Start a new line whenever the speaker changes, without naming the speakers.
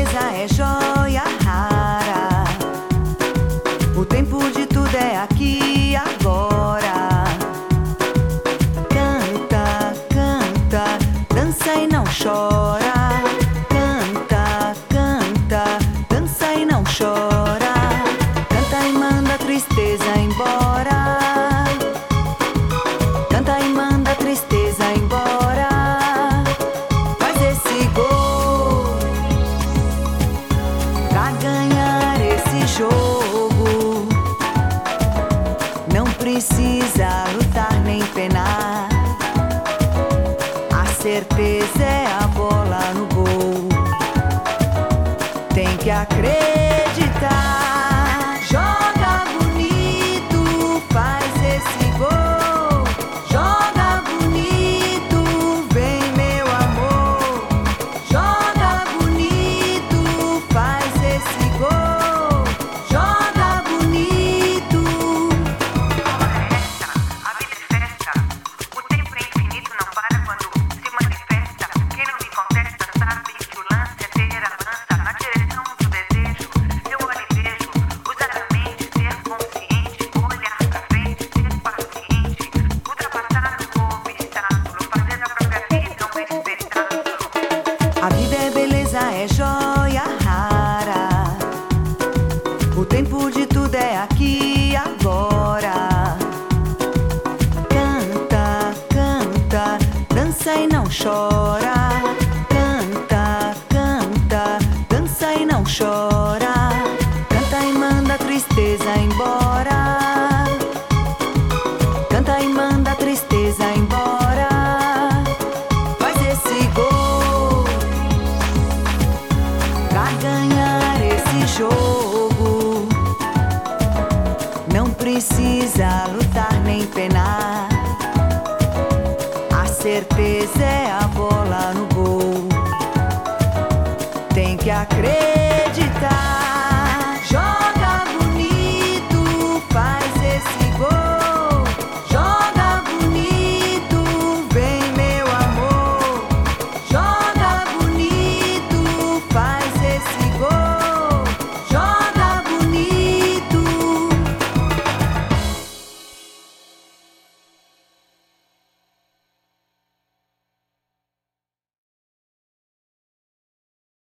beleza é joia rara. O tempo de tudo é aqui e agora. Canta, canta, dança e não chora. Canta, canta, dança e não chora. Canta e manda a tristeza embora. Canta e manda a tristeza embora. Faz esse gol pra ganhar esse jogo. Não precisa lutar nem penar. A certeza é a bola no gol. Tem que acreditar. Joga bonito, faz esse gol. Joga bonito, vem meu amor. Joga bonito, faz esse gol. Joga bonito.
A vida é festa, o tempo é infinito, não para quando se manifesta. Quem não me contesta sabe que o lance é ter a lança na direção do desejo. Eu olho e vejo, usar a mente, ser consciente, olhar pra frente, ser paciente, ultrapassar o obstáculo, fazer a própria vida um espetáculo.
A vida é beleza, é joia rara. O tempo de tudo é aqui e agora. Canta, canta, dança e não chora. Canta, canta, dança e não chora. Canta e manda a tristeza embora. Canta e manda a tristeza embora. Faz esse gol pra ganhar esse jogo. Não precisa lutar nem penar. A certeza é a bola no gol. Tem que acreditar.